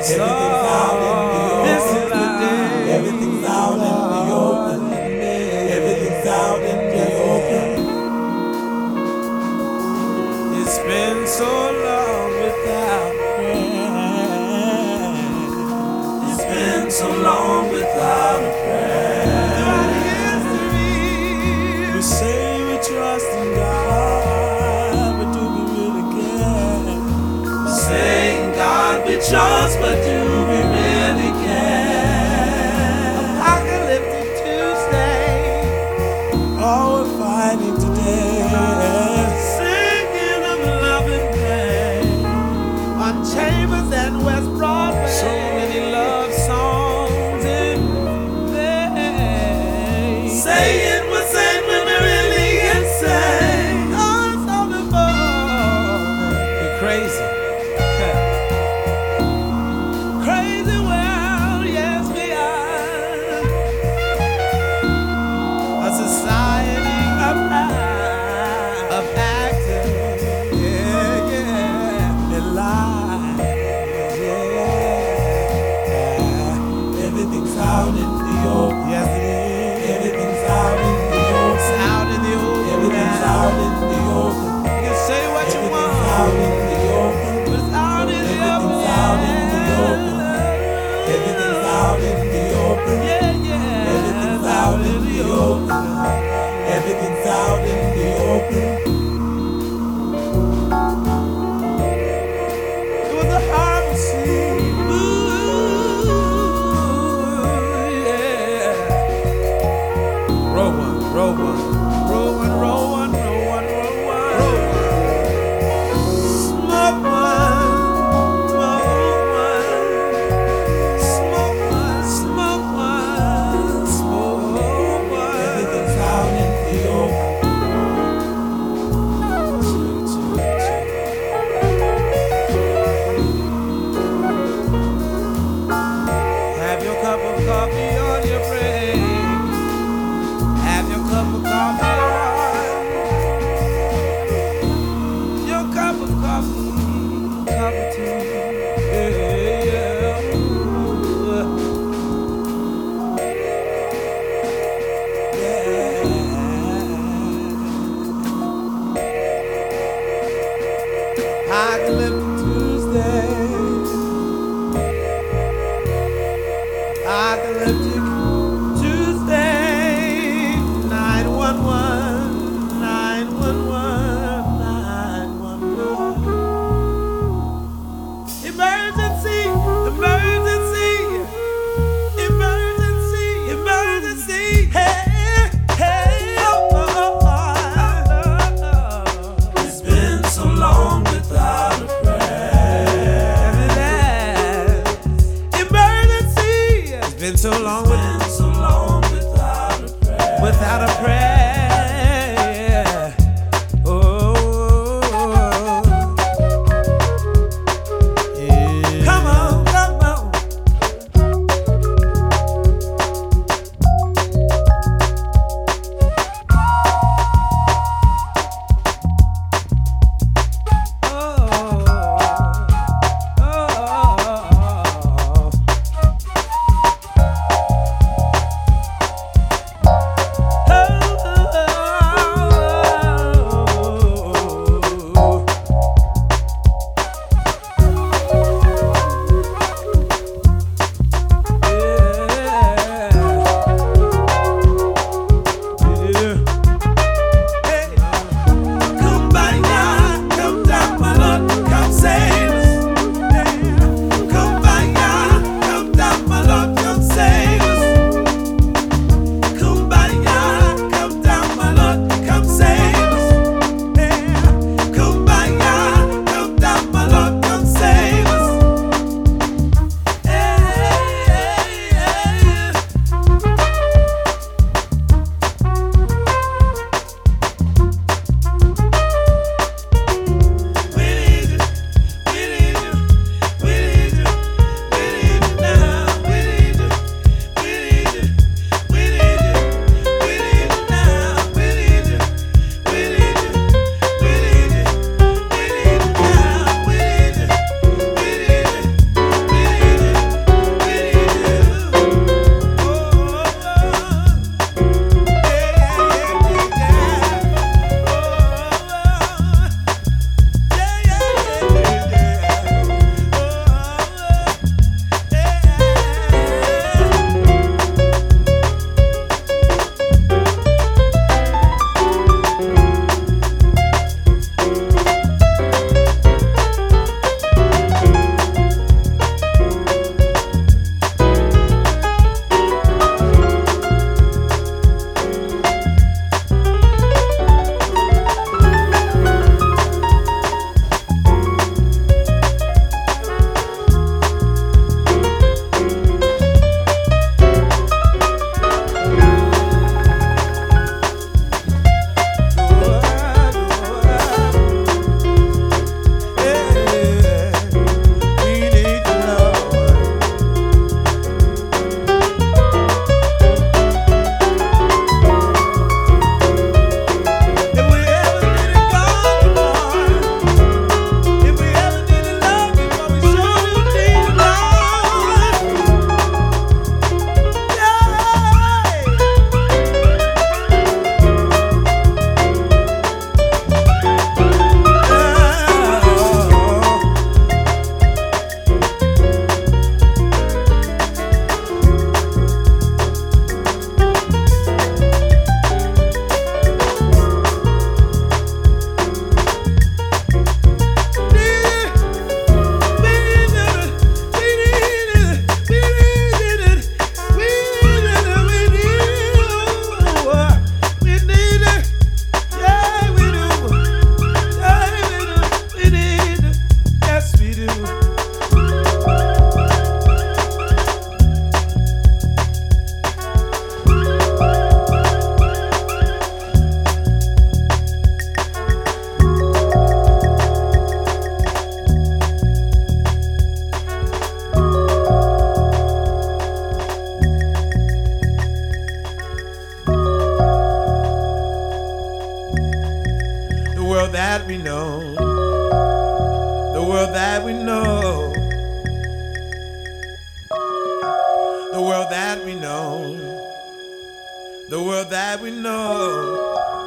Everything's out in the open. This is the day. Everything's out in the open. Everything's out in the open. It's been so long without prayer. It's been so long without a prayer. Throughout history, we say we trust in God, but do we really care? Saying God we trust, but do we really care? Apocalyptic Tuesday, all we're fighting today. Singing of love and pain on Chambers and West Broadway. So many love songs in vain. Saying we're sane when we're really insane. Oh, it's all before. You're crazy. Crazy world, yes we are. A society of actors, yeah, and lies, yeah. Everything's out in the open. Yes it is. Everything's out in the open. It's out in the open. Everything's now. out in the open. You can say what you Everything's want, out in the open. but it's out in the open. Everything's out in the open. Everything's out in the open. Yeah, yeah. Everything's out in the open. Everything's out in the open. It was a horrible scene. Ooh, yeah. Row one, row one, row one, row one, row one, row one, row one. Smoke one, smoke one, smoke one, smoke one. Everything's out in the open. Have your cup of coffee on your break. Have your cup of coffee on. Your cup of coffee, cup of tea. Yeah. Ooh. Yeah. Apocalyptic Tuesday. Apocalyptic Tuesday, 911, 911, 911. Emergency, emergency, emergency, emergency. Hey, hey, oh, oh, oh, oh. It's been so long without a prayer. world that we know, the world that we know, the world that we know, the world that we know.